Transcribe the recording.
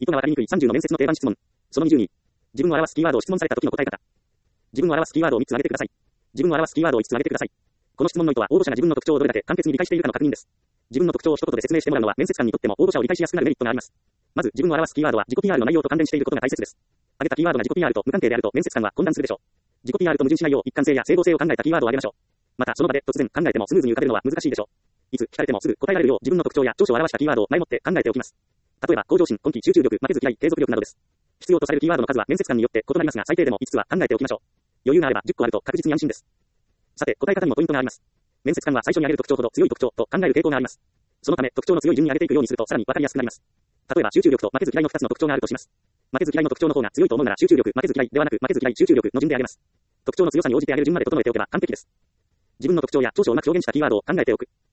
意図がわかりにくい30の面接の定番質問。その22。自分を表すキーワードを質問された時の答え方。自分を表すキーワードを3つ挙げてください。自分を表すキーワードを5つ挙げてください。この質問の意図は応募者が自分の特徴をどれだけ簡潔に理解しているかの確認です。自分の特徴を一言で説明してもらうのは面接官にとっても応募者を理解しやすくなるメリットがあります。まず自分を表すキーワードは自己 PR の内容と関連していることが大切です。挙げたキーワードが自己 PR と無関係であると面接官は混乱するでしょう。自己 PR と矛盾しないよう一貫性や整合性を考えたキーワードを挙げましょう。またその場で突然考えてもスムーズに浮かべるのは難しいでしょう。いつ聞かれてもすぐ答えられるよう自分の特徴や長所を表したキーワードを前もって考えておきます。例えば向上心、根気、集中力、負けず嫌い、継続力などです。必要とされるキーワードの数は面接官によって異なりますが最低でも5つは考えておきましょう。余裕があれば10個あると確実に安心です。さて答え方にもポイントがあります。面接官は最初に挙げる特徴ほど強い特徴と考える傾向があります。そのため特徴の強い順に挙げていくようにするとさらに分かりやすくなります。例えば集中力と負けず嫌いの2つの特徴があるとします。負けず嫌いの特徴の方が強いと思うなら集中力、負けず嫌いではなく負けず嫌い、集中力の順で挙げます。特徴の強さに応じて挙げる順まで整えておけば完璧です。自分の特徴や長所をうまく表現したキーワードを考えておく。